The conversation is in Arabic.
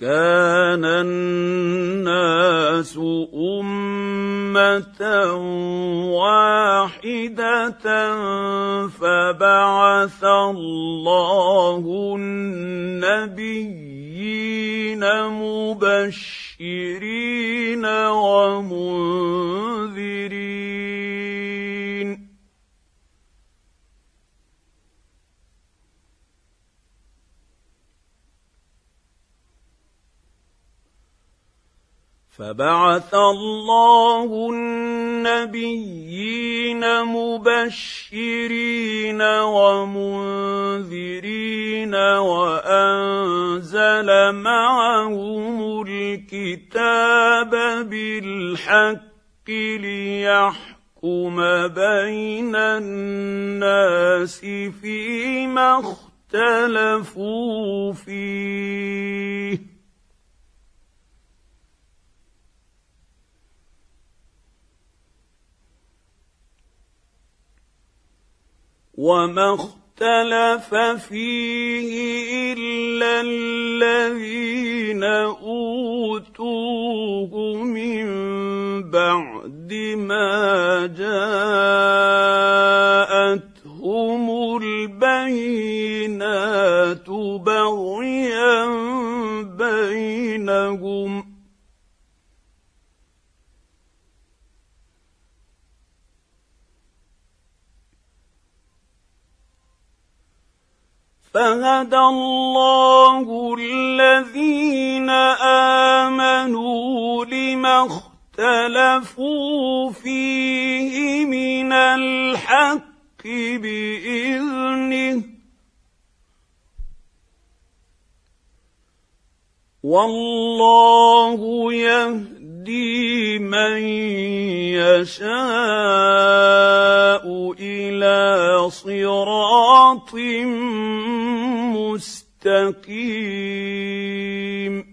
كان الناس أمة واحدة فبعث الله النبيين مبشرين ومنذرين وأنزل معهم الكتاب بالحق ليحكم بين الناس فيما اختلفوا فيه وما اختلف فيه إلا الذين أوتوه من بعد ما جاءتهم البينات بغيا بينهم فهدى الله الذين آمنوا لما اختلفوا فيه من الحق بإذنه والله يهدي من يشاء إلى صراط مستقيم